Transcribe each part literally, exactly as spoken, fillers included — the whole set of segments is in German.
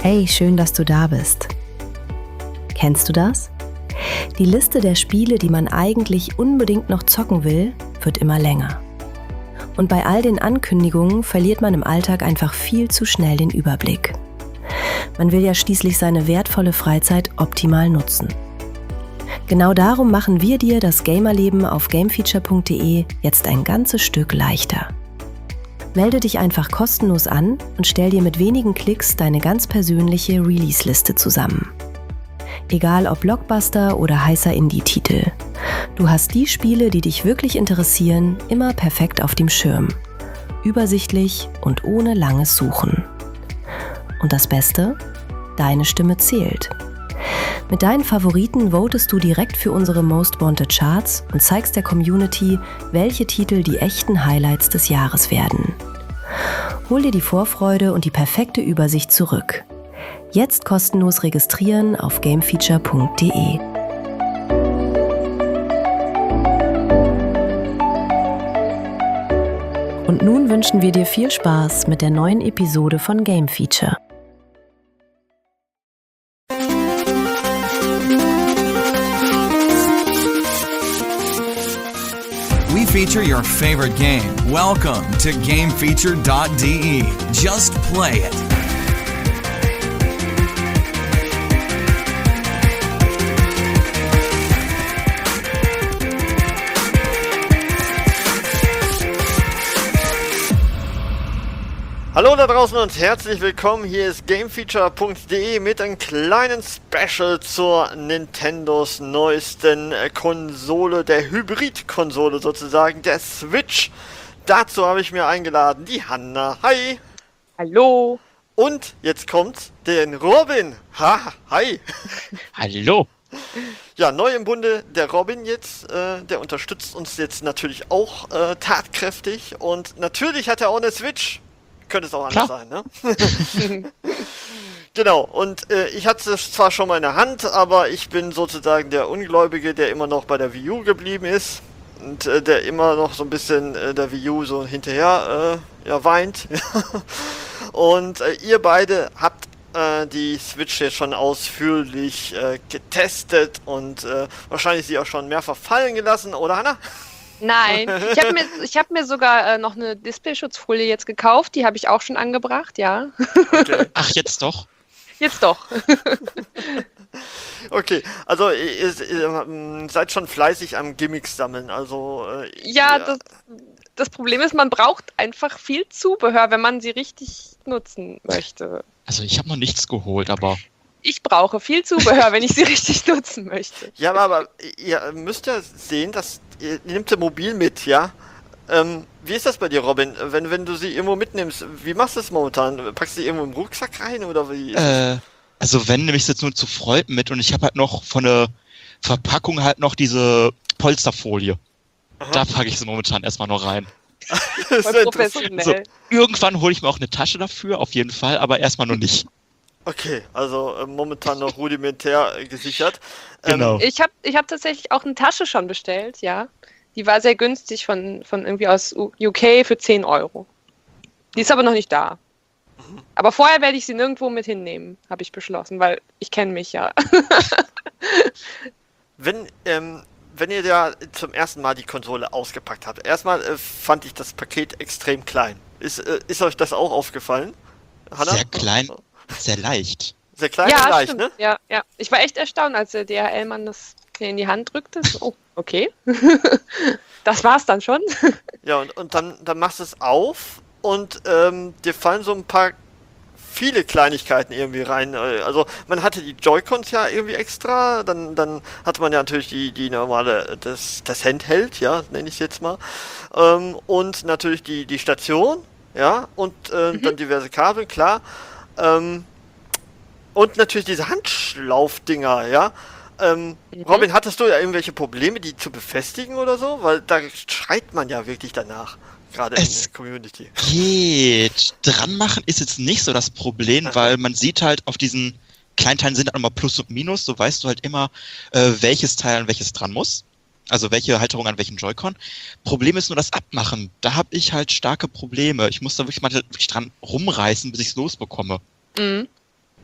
Hey, schön, dass du da bist. Kennst du das? Die Liste der Spiele, die man eigentlich unbedingt noch zocken will, wird immer länger. Und bei all den Ankündigungen verliert man im Alltag einfach viel zu schnell den Überblick. Man will ja schließlich seine wertvolle Freizeit optimal nutzen. Genau darum machen wir dir das Gamerleben auf gamefeature punkt de jetzt ein ganzes Stück leichter. Melde dich einfach kostenlos an und stell dir mit wenigen Klicks deine ganz persönliche Release-Liste zusammen. Egal ob Blockbuster oder heißer Indie-Titel. Du hast die Spiele, die dich wirklich interessieren, immer perfekt auf dem Schirm. Übersichtlich und ohne langes Suchen. Und das Beste? Deine Stimme zählt. Mit deinen Favoriten votest du direkt für unsere Most Wanted Charts und zeigst der Community, welche Titel die echten Highlights des Jahres werden. Hol dir die Vorfreude und die perfekte Übersicht zurück. Jetzt kostenlos registrieren auf gamefeature punkt de. Und nun wünschen wir dir viel Spaß mit der neuen Episode von Game Feature. We feature your favorite game. Welcome to game feature dot de. Just play it. Hallo da draußen und herzlich willkommen. Hier ist gamefeature punkt de mit einem kleinen Special zur Nintendos neuesten Konsole, der Hybrid-Konsole sozusagen, der Switch. Dazu habe ich mir eingeladen die Hanna. Hi! Hallo! Und jetzt kommt den Robin. Ha! Hi! Hallo! Ja, neu im Bunde der Robin jetzt, äh, der unterstützt uns jetzt natürlich auch äh, tatkräftig und natürlich hat er auch eine Switch. Könnte es auch anders Klar. sein, ne? Genau, und äh, ich hatte es zwar schon mal in der Hand, aber ich bin sozusagen der Ungläubige, der immer noch bei der Wii U geblieben ist und äh, der immer noch so ein bisschen äh, der Wii U so hinterher äh, ja, weint. Und äh, ihr beide habt äh, die Switch jetzt schon ausführlich äh, getestet und äh, wahrscheinlich sie auch schon mehrfach fallen gelassen, oder Hanna? Nein, ich habe mir, ich hab mir sogar äh, noch eine Displayschutzfolie jetzt gekauft, die habe ich auch schon angebracht, ja. Okay. Ach, jetzt doch? Jetzt doch. Okay, also ihr, ihr seid schon fleißig am Gimmicks sammeln, also... Äh, Ja, ihr, das, das Problem ist, man braucht einfach viel Zubehör, wenn man sie richtig nutzen möchte. Also ich habe noch nichts geholt, aber... Ich brauche viel Zubehör, wenn ich sie richtig nutzen möchte. Ja, aber ihr müsst ja sehen, dass ihr nehmt sie mobil mit, ja? Ähm, wie ist das bei dir, Robin? Wenn, wenn du sie irgendwo mitnimmst, wie machst du das momentan? Packst du sie irgendwo im Rucksack rein oder wie? Äh, also wenn, nehme ich jetzt nur zu Freunden mit und ich habe halt noch von der Verpackung halt noch diese Polsterfolie. Aha. Da packe ich sie momentan erstmal noch rein. Das ist Voll ja interessant. professionell. So, irgendwann hole ich mir auch eine Tasche dafür, auf jeden Fall, aber erstmal noch nicht. Okay, also äh, momentan noch rudimentär äh, gesichert. Genau. Ich habe ich hab tatsächlich auch eine Tasche schon bestellt, ja. Die war sehr günstig von, von irgendwie aus U K für zehn Euro. Die ist aber noch nicht da. Aber vorher werde ich sie nirgendwo mit hinnehmen, habe ich beschlossen, weil ich kenne mich ja. Wenn, ähm, wenn ihr ja zum ersten Mal die Konsole ausgepackt habt, erstmal äh, fand ich das Paket extrem klein. Ist, äh, ist euch das auch aufgefallen? Hanna? Sehr klein, sehr leicht. Sehr klein ja, und leicht, stimmt. ne? Ja, ja. Ich war echt erstaunt, als der D H L-Mann das mir in die Hand drückte. So, oh, okay. Das war's dann schon. Ja, und, und dann, dann machst du es auf und ähm, dir fallen so ein paar viele Kleinigkeiten irgendwie rein. Also man hatte die Joy-Cons ja irgendwie extra, dann, dann hatte man ja natürlich die, die normale, das, das Handheld, ja, nenne ich es jetzt mal. Ähm, und natürlich die, die Station, ja, und äh, Mhm. dann diverse Kabel, klar. Ähm, und natürlich diese Handschlaufdinger, ja. Ähm, Mhm. Robin, hattest du ja irgendwelche Probleme, die zu befestigen oder so? Weil da schreit man ja wirklich danach, gerade in Es- der Community. Geht. Dran machen ist jetzt nicht so das Problem, Aha. weil man sieht halt auf diesen Kleinteilen sind halt nochmal Plus und Minus, so weißt du halt immer, äh, welches Teil an welches dran muss. Also welche Halterung an welchen Joy-Con. Problem ist nur das Abmachen. Da habe ich halt starke Probleme. Ich muss da wirklich mal wirklich dran rumreißen, bis ich es losbekomme. Mhm.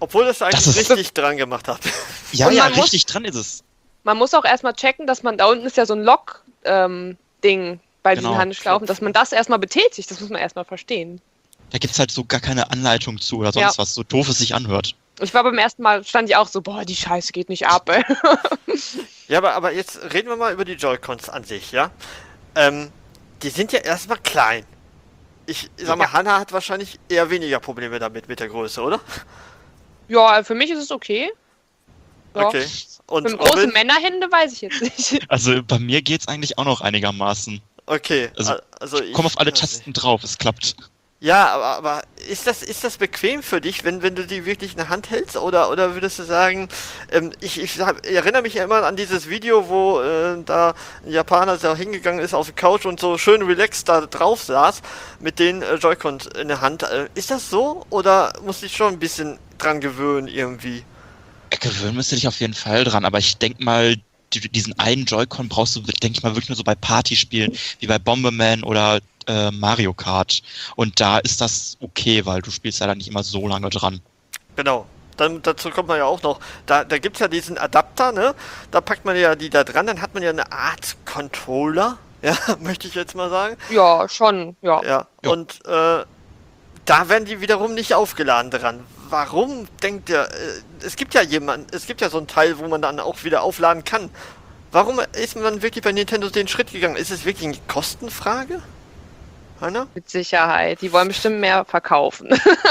Obwohl das eigentlich Das ist- richtig dran gemacht hat. Ja, Und ja, man muss- richtig dran ist es. Man muss auch erstmal checken, dass man, da unten ist ja so ein Lock-Ding bei diesen Genau. Handschlaufen, dass man das erstmal betätigt. Das muss man erstmal verstehen. Da gibt's halt so gar keine Anleitung zu oder sonst Ja. was, so doof es sich anhört. Ich war beim ersten Mal, stand ich auch so, boah, die Scheiße geht nicht ab, ey. Ja, aber, aber jetzt reden wir mal über die Joy-Cons an sich, ja? Ähm, die sind ja erstmal klein. Ich sag mal, Ja. Hanna hat wahrscheinlich eher weniger Probleme damit, mit der Größe, oder? Ja, für mich ist es okay. Ja. Okay. Und Für große Robin? Männerhände weiß ich jetzt nicht. Also bei mir geht's eigentlich auch noch einigermaßen. Okay. Also, a- also Ich komme auf alle weiß nicht. Tasten drauf, es klappt. Ja, aber, aber ist das ist das bequem für dich, wenn, wenn du die wirklich in der Hand hältst? Oder, oder würdest du sagen, ähm, ich, ich, hab, ich erinnere mich ja immer an dieses Video, wo äh, da ein Japaner da hingegangen ist auf die Couch und so schön relaxed da drauf saß mit den äh, Joy-Cons in der Hand. Äh, ist das so? Oder musst du dich schon ein bisschen dran gewöhnen irgendwie? Gewöhnen müsste dich auf jeden Fall dran, aber ich denke mal, die, diesen einen Joy-Con brauchst du, denke ich mal, wirklich nur so bei Partyspielen, wie bei Bomberman oder äh, Mario Kart. Und da ist das okay, weil du spielst ja dann nicht immer so lange dran. Genau. Dann, dazu kommt man ja auch noch, da, da gibt es ja diesen Adapter, ne? Da packt man ja die da dran, dann hat man ja eine Art Controller, ja, möchte ich jetzt mal sagen. Ja, schon, ja. Ja, Ja. und äh, da werden die wiederum nicht aufgeladen dran. Warum denkt ihr, äh, es gibt ja jemanden, es gibt ja so einen Teil, wo man dann auch wieder aufladen kann. Warum ist man wirklich bei Nintendo den Schritt gegangen? Ist es wirklich eine Kostenfrage? Hanna? Mit Sicherheit. Die wollen bestimmt mehr verkaufen.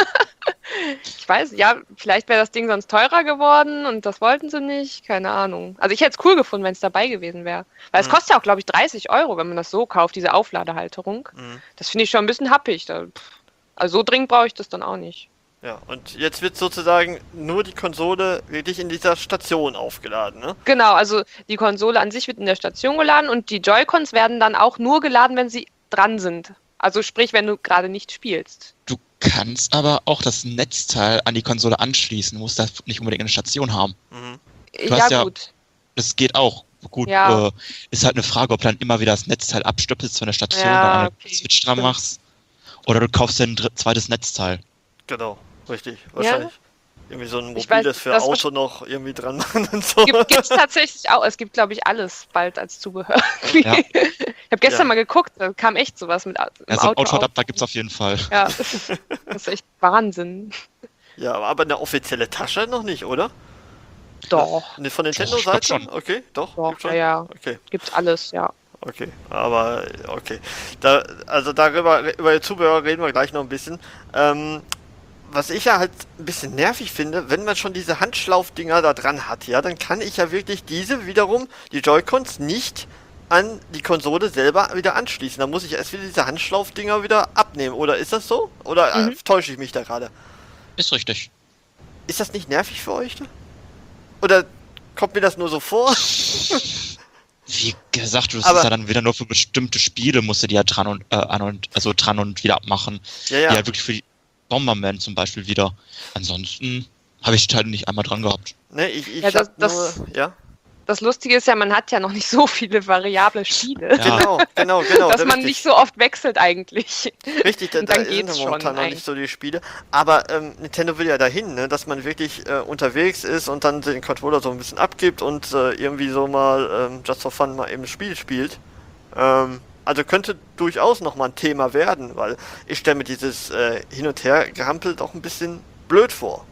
Ich weiß, ja, vielleicht wäre das Ding sonst teurer geworden und das wollten sie nicht. Keine Ahnung. Also ich hätte es cool gefunden, wenn es dabei gewesen wäre. Weil es Mhm. kostet ja auch, glaube ich, dreißig Euro, wenn man das so kauft, diese Aufladehalterung. Mhm. Das finde ich schon ein bisschen happig. Da, pff. Also so dringend brauche ich das dann auch nicht. Ja, und jetzt wird sozusagen nur die Konsole wirklich in dieser Station aufgeladen, ne? Genau, also die Konsole an sich wird in der Station geladen und die Joy-Cons werden dann auch nur geladen, wenn sie dran sind. Also sprich, wenn du gerade nicht spielst. Du kannst aber auch das Netzteil an die Konsole anschließen, du musst das nicht unbedingt eine Station haben. Mhm. Ja, hast ja- gut. Das geht auch. Gut, Ja. äh, ist halt eine Frage, ob du dann immer wieder das Netzteil abstöpselst von der Station, Ja, dann eine okay, Switch dran stimmt. machst. Oder du kaufst dir ein dr- zweites Netzteil. Genau, richtig. Wahrscheinlich. Irgendwie so ein Ich weiß, mobiles für das Auto noch irgendwie dran machen und so. Gibt es tatsächlich auch. Es gibt, glaube ich, alles bald als Zubehör. Ja. Ich habe gestern Ja. mal geguckt, da kam echt sowas mit Au- im Also ein Auto. Autoadapter auf. gibt's auf jeden Fall. Ja, das ist echt Wahnsinn. Ja, aber eine offizielle Tasche noch nicht, oder? Doch, Ne, von Doch, ich glaub Nintendo-Seite? schon. Okay, doch. doch, gibt's ja, schon? ja. Okay, Gibt's alles, ja. okay. Aber, okay. Da, also darüber, über die Zubehör reden wir gleich noch ein bisschen. Ähm, was ich ja halt ein bisschen nervig finde, wenn man schon diese Handschlaufdinger da dran hat, ja, dann kann ich ja wirklich diese wiederum, die Joy-Cons, nicht an die Konsole selber wieder anschließen. Da muss ich erst wieder diese Handschlaufdinger wieder abnehmen. Oder ist das so? Oder äh, Mhm. täusche ich mich da gerade? Ist richtig. Ist das nicht nervig für euch? Oder kommt mir das nur so vor? Wie gesagt, das Aber- ist ja dann wieder nur für bestimmte Spiele, musst du die ja dran und, äh, an und, also dran und wieder abmachen. Ja, Ja, ja. die halt wirklich für die Bomberman zum Beispiel wieder. Ansonsten habe ich die Teile nicht einmal dran gehabt. Ne, ich, ich Ja, das- hab das- nur, ja, Das Lustige ist ja, man hat ja noch nicht so viele variable Spiele, Ja. genau, genau, genau. dass da- man richtig, nicht so oft wechselt eigentlich. richtig, da, und da dann sind geht's ja momentan schon noch eigentlich. nicht so die Spiele. Aber ähm, Nintendo will ja dahin, ne, dass man wirklich äh, unterwegs ist und dann den Controller so ein bisschen abgibt und äh, irgendwie so mal ähm, just for fun mal eben ein Spiel spielt. Ähm, also könnte durchaus nochmal ein Thema werden, weil ich stelle mir dieses äh, Hin- und Her-Gehampel doch ein bisschen blöd vor.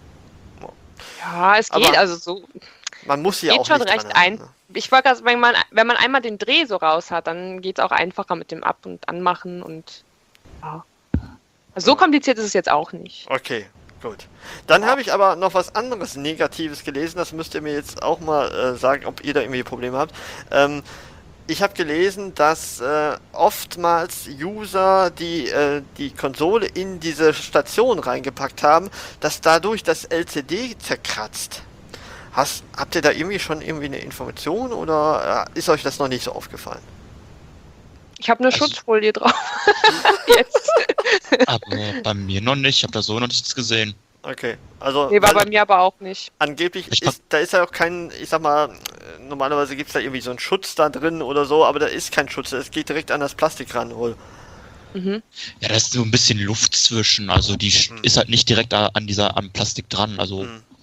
Ja, es geht, Aber- also so. Man muss sie ja Geht auch schon nicht recht dran ein. haben, ne? Ich wollte gerade sagen, wenn man, wenn man einmal den Dreh so raus hat, dann geht es auch einfacher mit dem Ab- und Anmachen und ja. Also so kompliziert ist es jetzt auch nicht. Okay, gut. Dann habe ich aber noch was anderes Negatives gelesen. Das müsst ihr mir jetzt auch mal äh, sagen, ob ihr da irgendwie Probleme habt. Ähm, ich habe gelesen, dass äh, oftmals User, die äh, die Konsole in diese Station reingepackt haben, dass dadurch das L C D zerkratzt. Hast, habt ihr da irgendwie schon irgendwie eine Information oder äh, ist euch das noch nicht so aufgefallen? Ich habe eine Also- Schutzfolie drauf. Jetzt. Aber bei mir noch nicht, ich habe da so noch nichts gesehen. Okay, also Nee, war weil- bei mir aber auch nicht. angeblich Ich ist, da ist ja auch kein, ich sag mal, äh, normalerweise gibt es da irgendwie so einen Schutz da drin oder so, aber da ist kein Schutz, es geht direkt an das Plastik ran wohl. Mhm. Ja, da ist so ein bisschen Luft zwischen, also die sch- Hm. ist halt nicht direkt da an dieser, am Plastik dran, also Hm.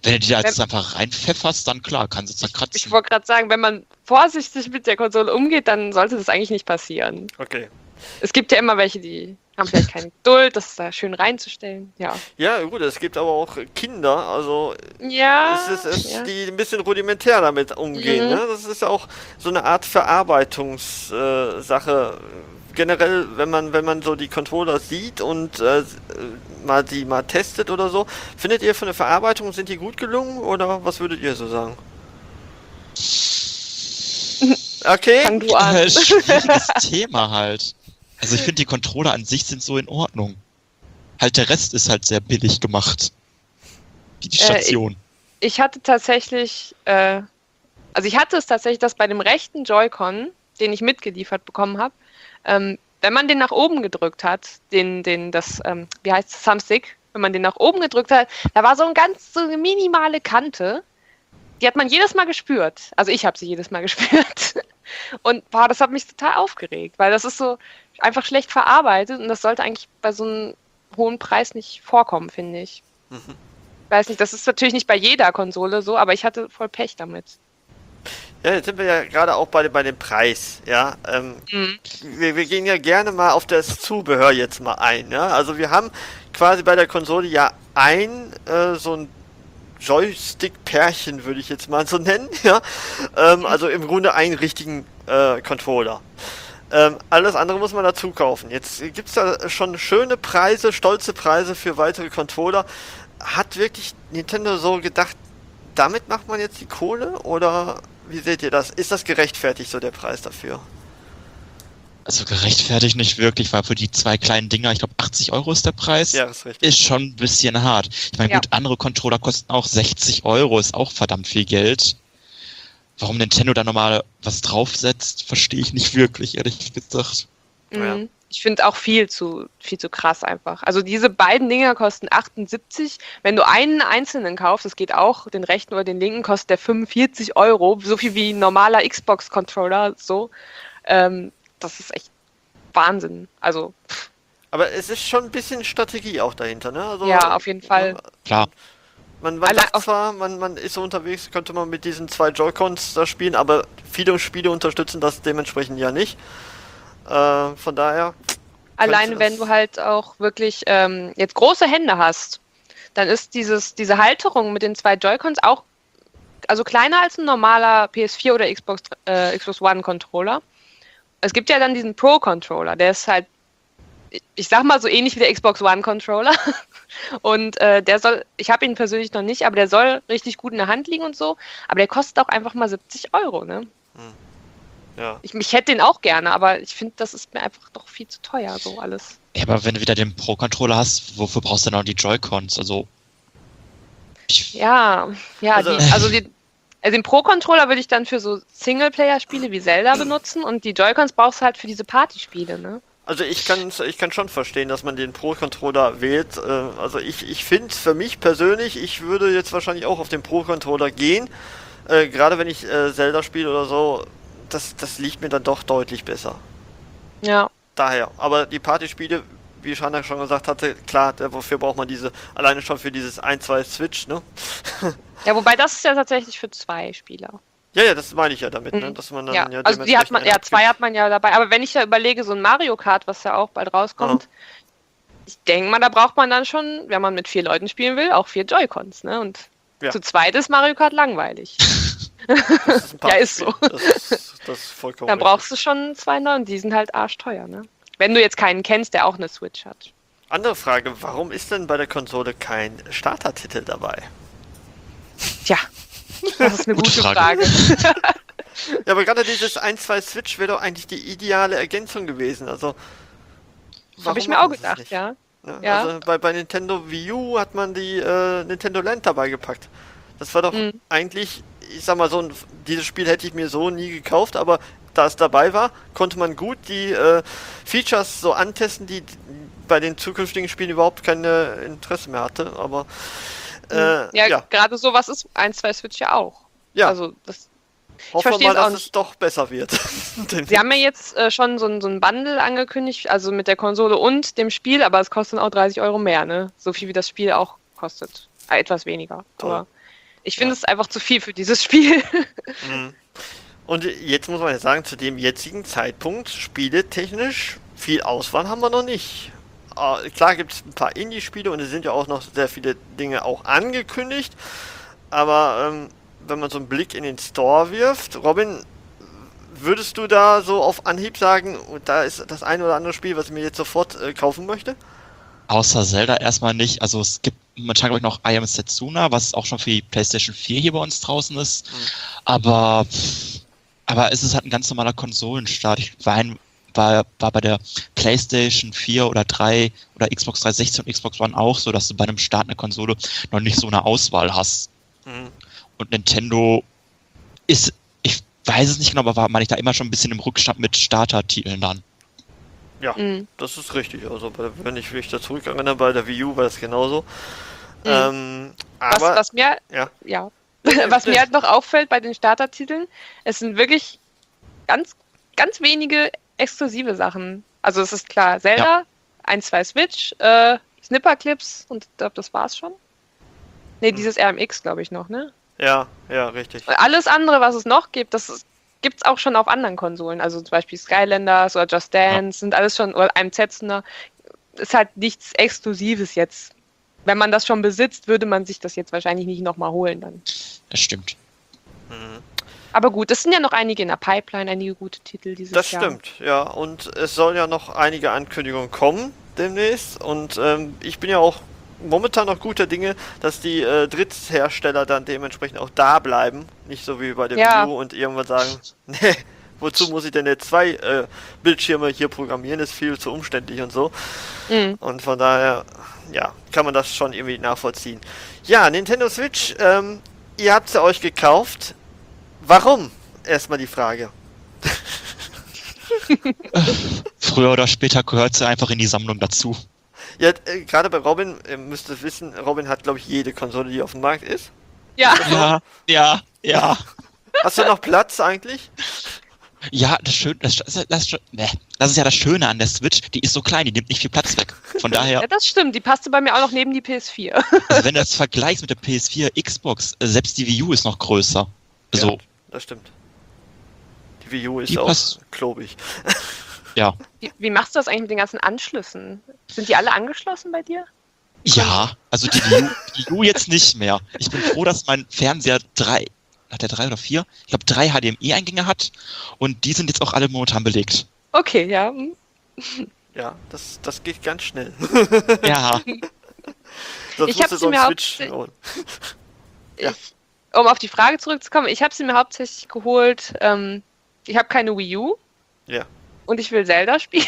Wenn du die da jetzt Wenn- einfach reinpfefferst, dann klar, kann sie zerkratzen. Ich wollte gerade sagen, wenn man vorsichtig mit der Konsole umgeht, dann sollte das eigentlich nicht passieren. Okay. Es gibt ja immer welche, die haben vielleicht keine Geduld, das da schön reinzustellen. Ja. Ja, gut, es gibt aber auch Kinder, also Ja. es ist, es, ja. die ein bisschen rudimentär damit umgehen. Mhm. Ne? Das ist ja auch so eine Art Verarbeitungssache. Äh, Sache. Generell, wenn man wenn man so die Controller sieht und äh, mal die mal testet oder so, findet ihr von der Verarbeitung, sind die gut gelungen oder was würdet ihr so sagen? Okay. Fang du an. Äh, schwieriges Thema halt. Also ich finde, die Controller an sich sind so in Ordnung. Halt der Rest ist halt sehr billig gemacht. Wie die Äh, Station. Ich hatte tatsächlich, äh, also ich hatte es tatsächlich, dass bei dem rechten Joy-Con, den ich mitgeliefert bekommen habe, ähm, wenn man den nach oben gedrückt hat, den, den, das, ähm, wie heißt es, Thumbstick, wenn man den nach oben gedrückt hat, da war so ein ganz, so eine minimale Kante, die hat man jedes Mal gespürt. Also ich habe sie jedes Mal gespürt. Und boah, das hat mich total aufgeregt, weil das ist so einfach schlecht verarbeitet und das sollte eigentlich bei so einem hohen Preis nicht vorkommen, finde ich. Mhm. Weiß nicht, das ist natürlich nicht bei jeder Konsole so, aber ich hatte voll Pech damit. Ja, jetzt sind wir ja gerade auch bei, bei dem Preis, ja. Ähm, Mhm. wir, wir gehen ja gerne mal auf das Zubehör jetzt mal ein, ja. Also wir haben quasi bei der Konsole ja ein äh, so ein Joystick-Pärchen, würde ich jetzt mal so nennen, ja. Ähm, also im Grunde einen richtigen äh, Controller. Ähm, alles andere muss man dazu kaufen. Jetzt gibt es da schon schöne Preise, stolze Preise für weitere Controller. Hat wirklich Nintendo so gedacht, damit macht man jetzt die Kohle? Oder wie seht ihr das? Ist das gerechtfertigt, so der Preis dafür? Also gerechtfertigt nicht wirklich, weil für die zwei kleinen Dinger, ich glaube achtzig Euro ist der Preis, Ja, ist richtig. ist schon ein bisschen hart. Ich meine, Ja. gut, andere Controller kosten auch sechzig Euro, ist auch verdammt viel Geld. Warum Nintendo da nochmal was draufsetzt, verstehe ich nicht wirklich, ehrlich gesagt. Ja. Mhm. Ich finde auch viel zu, viel zu krass einfach. Also diese beiden Dinger kosten achtundsiebzig. Wenn du einen einzelnen kaufst, das geht auch, den rechten oder den linken, kostet der fünfundvierzig Euro. So viel wie ein normaler Xbox-Controller. So. Ähm, das ist echt Wahnsinn. Also, pff, Aber es ist schon ein bisschen Strategie auch dahinter, ne? Also, ja, auf jeden Fall. Klar. Man, man Allein sagt auf- zwar, man, man ist so unterwegs, könnte man mit diesen zwei Joy-Cons da spielen, aber viele Spiele unterstützen das dementsprechend ja nicht. Äh, von daher, Alleine das- wenn du halt auch wirklich ähm, jetzt große Hände hast, dann ist dieses, diese Halterung mit den zwei Joy-Cons auch also kleiner als ein normaler P S vier oder Xbox, äh, Xbox One Controller. Es gibt ja dann diesen Pro-Controller, der ist halt, ich sag mal so ähnlich wie der Xbox One Controller. Und äh, der soll, ich habe ihn persönlich noch nicht, aber der soll richtig gut in der Hand liegen und so. Aber der kostet auch einfach mal siebzig Euro, ne? ja. Ich, ich hätte den auch gerne, aber ich finde, das ist mir einfach doch viel zu teuer, so alles. Ja, aber wenn du wieder den Pro-Controller hast, wofür brauchst du dann auch die Joy-Cons? Also, ich, Ja, ja, Also- die, also die, also den Pro-Controller würde ich dann für so Singleplayer-Spiele wie Zelda benutzen und die Joy-Cons brauchst du halt für diese Partyspiele, ne? Also ich kann ich kann schon verstehen, dass man den Pro-Controller wählt. Äh, also ich, ich finde für mich persönlich, ich würde jetzt wahrscheinlich auch auf den Pro-Controller gehen. Äh, gerade wenn ich äh, Zelda spiele oder so, das, das liegt mir dann doch deutlich besser. Ja. Daher. Aber die Partyspiele, wie Shana schon gesagt hatte, klar, dafür braucht man diese, alleine schon für dieses ein, zwei Switch, ne? Ja, wobei das ist ja tatsächlich für zwei Spieler. Ja, ja, das meine ich ja damit, ne? Mhm. Dass man dann Ja, ja, also die hat man, dementsprechend ja, zwei hat man ja dabei. Aber wenn ich ja überlege, so ein Mario Kart, was ja auch bald rauskommt, ich denke mal, da braucht man dann schon, wenn man mit vier Leuten spielen will, auch vier Joy-Cons, ne? Und Ja. zu zweit ist Mario Kart langweilig. Das ist ein Ja, ist so. Partyspiel. Das ist, das ist vollkommen Dann richtig. brauchst du schon zwei neue und die sind halt arschteuer, ne? Wenn du jetzt keinen kennst, der auch eine Switch hat. Andere Frage, warum ist denn bei der Konsole kein Startertitel dabei? Tja, das ist eine Gute gute, Frage. Frage. Ja, aber gerade dieses ein, zwei Switch wäre doch eigentlich die ideale Ergänzung gewesen. Also, Habe warum ich mir auch machen sie es gedacht, nicht? ja. Ja, Ja. Also bei, bei Nintendo Wii U hat man die äh, Nintendo Land dabei gepackt. Das war doch Mhm. eigentlich, ich sag mal so, ein, dieses Spiel hätte ich mir so nie gekauft, aber da es dabei war, konnte man gut die äh, Features so antesten, die bei den zukünftigen Spielen überhaupt kein äh, Interesse mehr hatte. Aber äh, ja, ja, ja. gerade sowas ist ein, zwei Switch ja auch. Also das, hoffen wir verstehe mal, es auch dass nicht. es doch besser wird. Denn- sie haben ja jetzt äh, schon so ein, so ein Bundle angekündigt, also mit der Konsole und dem Spiel, aber es kostet auch dreißig Euro mehr, ne? So viel wie das Spiel auch kostet. Äh, etwas weniger. Toll. Aber Ich finde es einfach zu viel für dieses Spiel. Mhm. Und jetzt muss man ja sagen, zu dem jetzigen Zeitpunkt, spieletechnisch, viel Auswahl haben wir noch nicht. Äh, klar gibt es ein paar Indie-Spiele und es sind ja auch noch sehr viele Dinge auch angekündigt. Aber ähm, wenn man so einen Blick in den Store wirft, Robin, würdest du da so auf Anhieb sagen, da ist das ein oder andere Spiel, was ich mir jetzt sofort äh, kaufen möchte? Außer Zelda erstmal nicht. Also es gibt momentan, glaube ich, noch I Am Setsuna, was auch schon für die PlayStation vier hier bei uns draußen ist. Mhm. Aber, aber es ist halt ein ganz normaler Konsolenstart. Ich war, ein, war, war bei der PlayStation vier oder drei oder Xbox dreihundertsechzig und Xbox One auch so, dass du bei einem Start einer Konsole noch nicht so eine Auswahl hast. Mhm. Und Nintendo ist, ich weiß es nicht genau, aber war meine ich da immer schon ein bisschen im Rückstand mit Starter-Titeln dann. Ja, mhm. das ist richtig. Also wenn ich mich da zurück erinnere, bei der Wii U war das genauso. Mhm. Ähm, aber, was, was mir, ja. Ja. was mir halt noch auffällt bei den Starter-Titeln, es sind wirklich ganz, ganz wenige exklusive Sachen. Also es ist klar, Zelda, ja. ein, zwei Switch, äh, Snipperclips und ich glaube, das war's schon. Ne, mhm. dieses R M X, glaube ich, noch, ne? Ja, ja, richtig. Alles andere, was es noch gibt, das gibt es auch schon auf anderen Konsolen. Also zum Beispiel Skylanders oder Just Dance, ja. sind alles schon, oder A M Z, ist halt nichts Exklusives jetzt. Wenn man das schon besitzt, würde man sich das jetzt wahrscheinlich nicht nochmal holen dann. Das stimmt. Mhm. Aber gut, es sind ja noch einige in der Pipeline, einige gute Titel dieses das Jahr. Das stimmt, ja. Und es sollen ja noch einige Ankündigungen kommen demnächst. Und ähm, ich bin ja auch momentan noch guter Dinge, dass die äh, Dritthersteller dann dementsprechend auch da bleiben. Nicht so wie bei der ja. Wii U und irgendwann sagen, nee, wozu muss ich denn jetzt zwei äh, Bildschirme hier programmieren, ist viel zu umständlich und so. Mhm. Und von daher, ja, kann man das schon irgendwie nachvollziehen. Ja, Nintendo Switch, ähm, ihr habt sie euch gekauft. Warum? Erstmal die Frage. Früher oder später gehört sie einfach in die Sammlung dazu. Ja, äh, gerade bei Robin, ihr müsst es wissen, Robin hat, glaube ich, jede Konsole, die auf dem Markt ist. Ja. Ja, ja, ja. Hast du noch Platz eigentlich? Ja, das Schöne, das, das, das, ne, das ist ja das Schöne an der Switch, die ist so klein, die nimmt nicht viel Platz weg. Von daher. Ja, das stimmt, die passte bei mir auch noch neben die P S vier. Also wenn du das vergleichst mit der P S vier, Xbox, selbst die Wii U ist noch größer. Also, ja, das stimmt. Die Wii U ist die auch passt. klobig. Ja. Wie, wie machst du das eigentlich mit den ganzen Anschlüssen? Sind die alle angeschlossen bei dir? Ja, also die Wii U, die Wii U jetzt nicht mehr. Ich bin froh, dass mein Fernseher drei, hat der drei oder vier? Ich glaube drei H D M I-Eingänge hat und die sind jetzt auch alle momentan belegt. Okay, ja. Ja, das, das geht ganz schnell. Ja. Sonst ich habe so mir Switch holen. Ja. Um auf die Frage zurückzukommen, ich habe sie mir hauptsächlich geholt, ähm, ich habe keine Wii U. Ja. Und ich will Zelda spielen.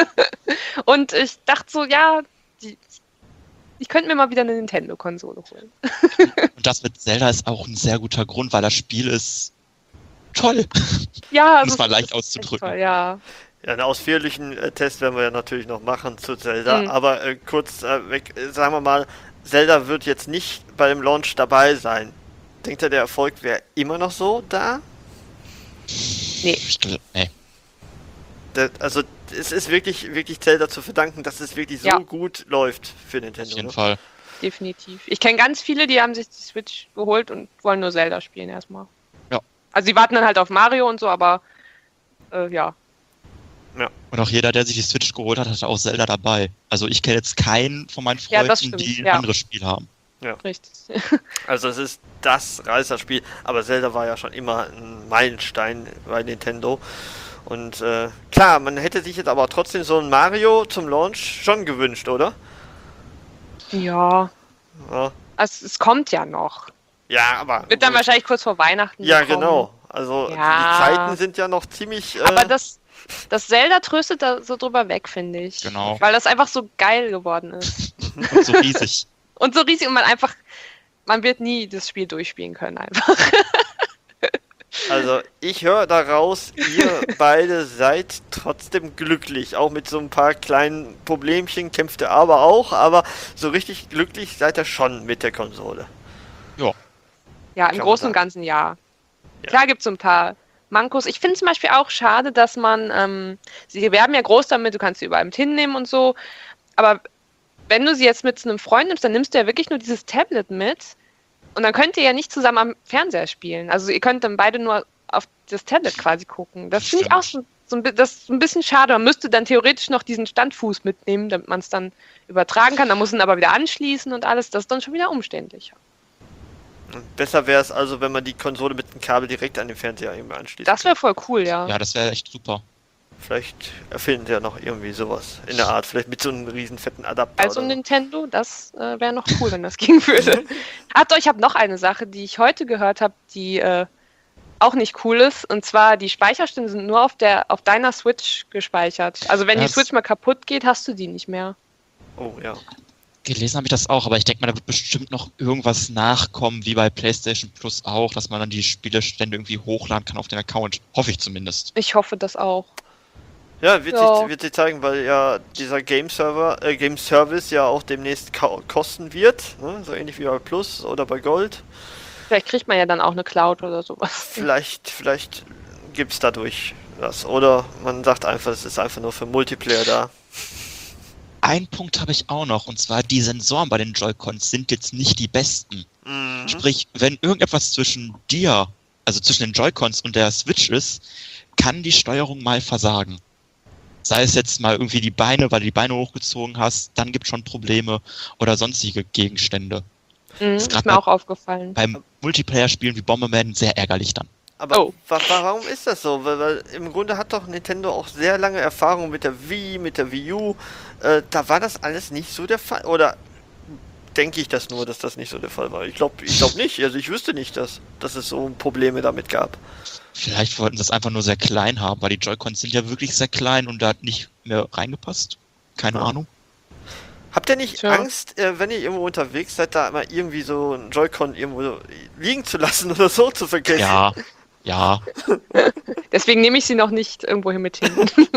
Und ich dachte so, ja, die, ich könnte mir mal wieder eine Nintendo-Konsole holen. Und das mit Zelda ist auch ein sehr guter Grund, weil das Spiel ist toll. Ja, um es mal leicht auszudrücken. Toll, ja. Ja, einen ausführlichen äh, Test werden wir ja natürlich noch machen zu Zelda, mhm. aber äh, kurz äh, weg, äh, sagen wir mal, Zelda wird jetzt nicht bei dem Launch dabei sein. Denkt ihr, der Erfolg wäre immer noch so da? Nee. Nee. Das, also es ist wirklich, wirklich Zelda zu verdanken, dass es wirklich so ja. gut läuft für Nintendo. Auf jeden ne? Fall. Definitiv. Ich kenne ganz viele, die haben sich die Switch geholt und wollen nur Zelda spielen erstmal. Ja. Also sie warten dann halt auf Mario und so, aber äh, ja. Ja. Und auch jeder, der sich die Switch geholt hat, hatte auch Zelda dabei. Also ich kenne jetzt keinen von meinen Freunden, ja, stimmt, die ein ja. anderes Spiel haben. Ja. Richtig. Also es ist das Reißerspiel, aber Zelda war ja schon immer ein Meilenstein bei Nintendo. Und äh, klar, man hätte sich jetzt aber trotzdem so ein Mario zum Launch schon gewünscht, oder? Ja. ja. Also es kommt ja noch. Ja, aber... Wird dann gut. Wahrscheinlich kurz vor Weihnachten Ja, bekommen. genau. Also ja. die Zeiten sind ja noch ziemlich... Äh, aber das, das Zelda tröstet da so drüber weg, finde ich. Genau. Weil das einfach so geil geworden ist. Und so riesig. Und so riesig und man einfach... Man wird nie das Spiel durchspielen können einfach. Also ich höre daraus, ihr beide seid trotzdem glücklich, auch mit so ein paar kleinen Problemchen kämpft ihr aber auch, aber so richtig glücklich seid ihr schon mit der Konsole. Ja. Ja, im Großen und Ganzen ja. ja. Klar gibt es so ein paar Mankos. Ich finde zum Beispiel auch schade, dass man, ähm, sie werben ja groß damit, du kannst sie überall mit hinnehmen und so, aber wenn du sie jetzt mit einem Freund nimmst, dann nimmst du ja wirklich nur dieses Tablet mit. Und dann könnt ihr ja nicht zusammen am Fernseher spielen. Also ihr könnt dann beide nur auf das Tablet quasi gucken. Das finde ich auch so, so ein, bi- das ist ein bisschen schade. Man müsste dann theoretisch noch diesen Standfuß mitnehmen, damit man es dann übertragen kann. Dann muss man aber wieder anschließen und alles. Das ist dann schon wieder umständlicher. Besser wäre es also, wenn man die Konsole mit dem Kabel direkt an den Fernseher irgendwie anschließt. Das wäre voll cool, ja. Ja, das wäre echt super. Vielleicht erfinden sie ja noch irgendwie sowas in der Art. Vielleicht mit so einem riesen fetten Adapter. Also oder so. Nintendo, das äh, wäre noch cool, wenn das gehen würde. Hat ich habe noch eine Sache, die ich heute gehört habe, die äh, auch nicht cool ist. Und zwar, die Speicherstände sind nur auf der auf deiner Switch gespeichert. Also wenn die Das- Switch mal kaputt geht, hast du die nicht mehr. Oh ja. Gelesen habe ich das auch, aber ich denke mal, da wird bestimmt noch irgendwas nachkommen, wie bei PlayStation Plus auch, dass man dann die Spielestände irgendwie hochladen kann auf den Account. Hoffe ich zumindest. Ich hoffe das auch. Ja, wird, Ja. Sich, wird sich zeigen, weil ja dieser Game Server, äh, Game Service ja auch demnächst ka- kosten wird, ne? So ähnlich wie bei Plus oder bei Gold. Vielleicht kriegt man ja dann auch eine Cloud oder sowas. Vielleicht, vielleicht gibt's dadurch was. Oder man sagt einfach, es ist einfach nur für Multiplayer da. Ein Punkt habe ich auch noch, und zwar die Sensoren bei den Joy-Cons sind jetzt nicht die besten. Mhm. Sprich, wenn irgendetwas zwischen dir, also zwischen den Joy-Cons und der Switch ist, kann die Steuerung mal versagen. Sei es jetzt mal irgendwie die Beine, weil du die Beine hochgezogen hast, dann gibt es schon Probleme oder sonstige Gegenstände. Mhm, ist ist grad mir bei- auch aufgefallen. Beim Multiplayer-Spielen wie Bomberman sehr ärgerlich dann. Aber Oh. wa warum ist das so? Weil, weil im Grunde hat doch Nintendo auch sehr lange Erfahrung mit der Wii, mit der Wii U. Äh, da war das alles nicht so der Fall. Oder denke ich das nur, dass das nicht so der Fall war? Ich glaube ich glaub nicht. Also ich wüsste nicht, dass, dass es so Probleme damit gab. Vielleicht wollten sie es einfach nur sehr klein haben, weil die Joy-Cons sind ja wirklich sehr klein und da hat nicht mehr reingepasst. Keine Ja. Ahnung. Habt ihr nicht Tja. Angst, äh, wenn ihr irgendwo unterwegs seid, da mal irgendwie so ein Joy-Con irgendwo liegen zu lassen oder so zu vergessen? Ja, ja. Deswegen nehme ich sie noch nicht irgendwo hin mit hin.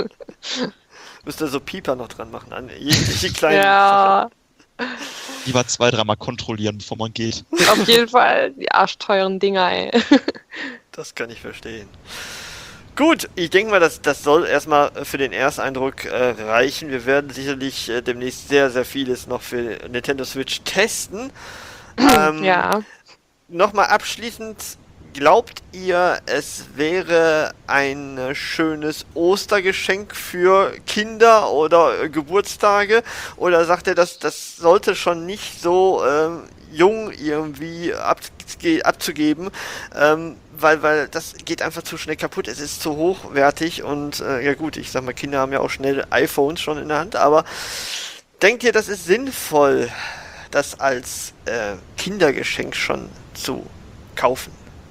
Müsst ihr so Pieper noch dran machen an jegliche kleinen Ja, Lieber zwei, dreimal kontrollieren, bevor man geht. auf jeden Fall die arschteuren Dinger, ey. Das kann ich verstehen. Gut, ich denke mal, das, das soll erstmal für den Ersteindruck äh, reichen. Wir werden sicherlich äh, demnächst sehr, sehr vieles noch für Nintendo Switch testen. Ähm, Ja. Nochmal abschließend, glaubt ihr, es wäre ein äh, schönes Ostergeschenk für Kinder oder äh, Geburtstage? Oder sagt ihr, dass das sollte schon nicht so ähm, jung irgendwie abge abzugeben, ähm, weil, weil das geht einfach zu schnell kaputt, es ist zu hochwertig und äh, ja gut, ich sag mal, Kinder haben ja auch schnell iPhones schon in der Hand, aber denkt ihr, das ist sinnvoll, das als äh, Kindergeschenk schon zu kaufen?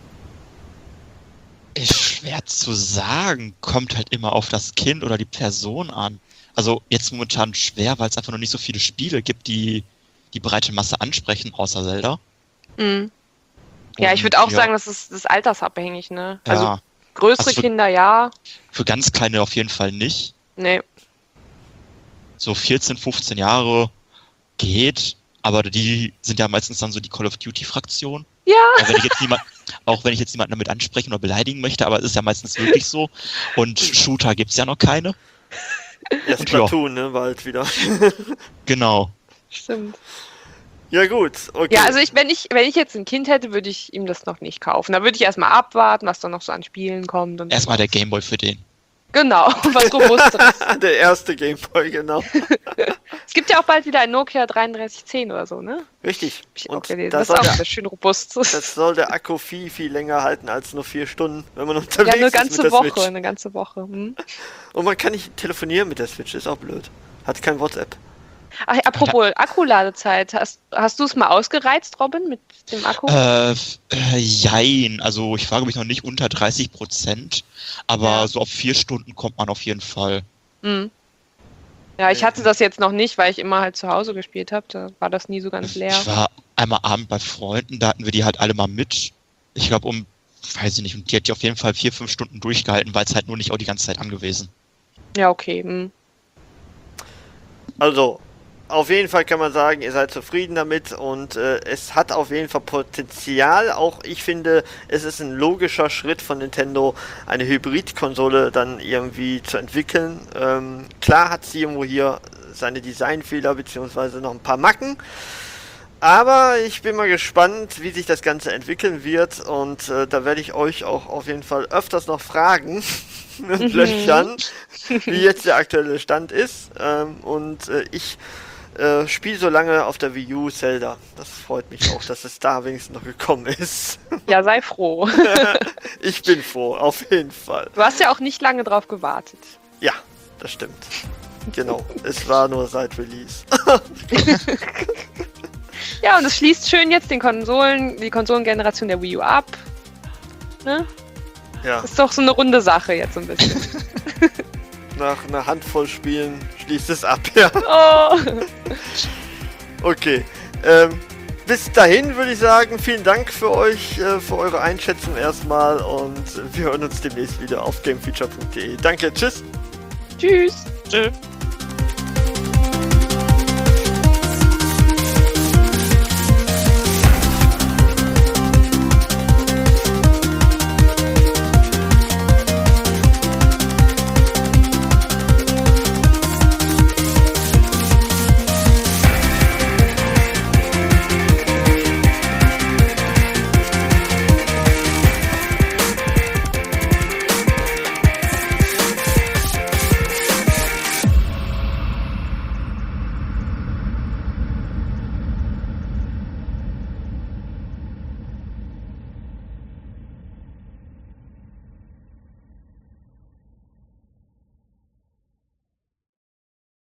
Ist schwer zu sagen. Kommt halt immer auf das Kind oder die Person an. Also jetzt momentan schwer, weil es einfach noch nicht so viele Spiele gibt, die die breite Masse ansprechen, außer Zelda. Mhm. Ja, ich Und würde auch ja, sagen, das ist, das ist altersabhängig, ne? Also ja, größere Also für- Kinder ja. für ganz kleine auf jeden Fall nicht. Nee. So vierzehn, fünfzehn Jahre geht, aber die sind ja meistens dann so die Call of Duty-Fraktion. Ja. Auch wenn ich jetzt niemand, auch wenn ich jetzt niemanden damit ansprechen oder beleidigen möchte, aber es ist ja meistens wirklich so. Und Shooter gibt's ja noch keine. Ja, Und ja. Splatoon, ne, bald wieder. Genau. Stimmt. Ja gut, okay. Ja, also ich, wenn ich, wenn ich jetzt ein Kind hätte, würde ich ihm das noch nicht kaufen. Da würde ich erstmal abwarten, was dann noch so an Spielen kommt. Und Erstmal der Gameboy für den. Genau, was Robusteres. Der erste Gameboy, genau. Es gibt ja auch bald wieder ein Nokia dreiunddreißig zehn oder so, ne? Richtig. Hab ich auch Und gelesen. da Das ist soll, auch der, sehr schön robust. das soll der Akku viel, viel länger halten als nur vier Stunden, wenn man unterwegs Ja, eine ist mit ganze der Woche, Switch. eine ganze Woche. Hm? Und man kann nicht telefonieren mit der Switch, ist auch blöd. Hat kein WhatsApp. Ach, apropos Akkuladezeit, hast, hast du es mal ausgereizt, Robin, mit dem Akku? Äh, f- äh, jein. Also ich frage mich noch nicht unter dreißig Prozent, aber Ja. so auf vier Stunden kommt man auf jeden Fall. Hm. Ja, ich hatte das jetzt noch nicht, weil ich immer halt zu Hause gespielt habe. Da war das nie so ganz leer. Ich war einmal Abend bei Freunden, da hatten wir die halt alle mal mit. Ich glaube um, weiß ich nicht, und die hat die auf jeden Fall vier, fünf Stunden durchgehalten, weil es halt nur nicht auch die ganze Zeit angewiesen. Ja, okay. Hm. Also, auf jeden Fall kann man sagen, ihr seid zufrieden damit und äh, es hat auf jeden Fall Potenzial. Auch ich finde, es ist ein logischer Schritt von Nintendo, eine Hybrid-Konsole dann irgendwie zu entwickeln. Ähm, klar hat sie irgendwo hier seine Designfehler beziehungsweise noch ein paar Macken. Aber ich bin mal gespannt, wie sich das Ganze entwickeln wird und äh, da werde ich euch auch auf jeden Fall öfters noch fragen und löchern, wie jetzt der aktuelle Stand ist. Ähm, und äh, ich äh, spiele so lange auf der Wii U Zelda. Das freut mich auch, dass es da wenigstens noch gekommen ist. Ja, sei froh. Ich bin froh, auf jeden Fall. Du hast ja auch nicht lange drauf gewartet. Ja, das stimmt. Genau, es war nur seit Release. Ja, und es schließt schön jetzt den Konsolen, die Konsolengeneration der Wii U ab. Ne? Ja, Ist doch so eine runde Sache jetzt so ein bisschen. nach einer Handvoll Spielen schließt es ab, ja. Oh. Okay. Ähm, bis dahin würde ich sagen, vielen Dank für euch, äh, für eure Einschätzung erstmal und wir hören uns demnächst wieder auf gamefeature punkt de. Danke, tschüss. Tschüss. Tschüss.